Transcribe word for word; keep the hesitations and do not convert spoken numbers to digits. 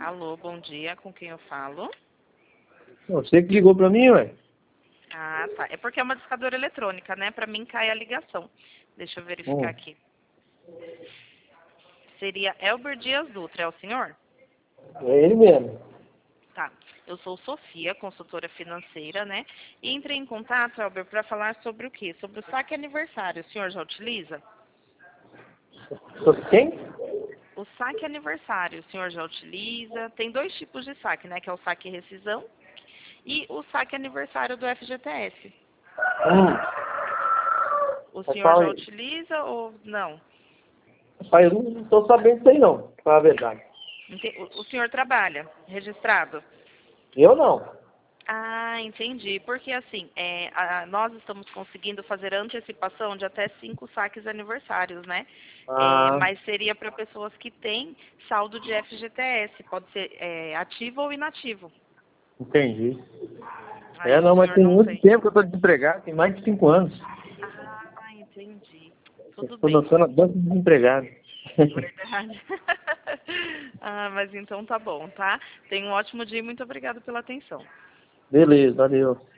Alô, bom dia, com quem eu falo? Você que ligou pra mim, ué? Ah, tá. É porque é uma discadora eletrônica, né? Pra mim cai a ligação. Deixa eu verificar Hum, aqui. Seria Elber Dias Dutra, é o senhor? é ele mesmo. Tá. Eu sou Sofia, consultora financeira, né? E entrei em contato, Elber, para falar sobre o quê? Sobre o saque aniversário. O senhor já utiliza? Sobre quem? O saque aniversário, o senhor já utiliza? Tem dois tipos de saque, né? Que é o saque rescisão e o saque aniversário do F G T S. Hum, O senhor já rapaz, utiliza ou não? rapaz, eu não tô sabendo disso aí não, pra falar a verdade. Ente- O o senhor trabalha registrado? Eu não. Ah, entendi. Porque assim, é, a- nós estamos conseguindo fazer antecipação de até cinco saques aniversários, né? É, Ah, mas seria para pessoas que têm saldo de F G T S, pode ser é, ativo ou inativo. entendi. É, Aí o não, mas senhor tem não muito tem. tempo que eu tô desempregado, tem mais de cinco anos. Ah, entendi. Eu Tudo tô bem. dançando a dança de desempregado. Verdade. Ah, mas então tá bom, tá? Tenha um ótimo dia e muito obrigada pela atenção. Beleza, valeu.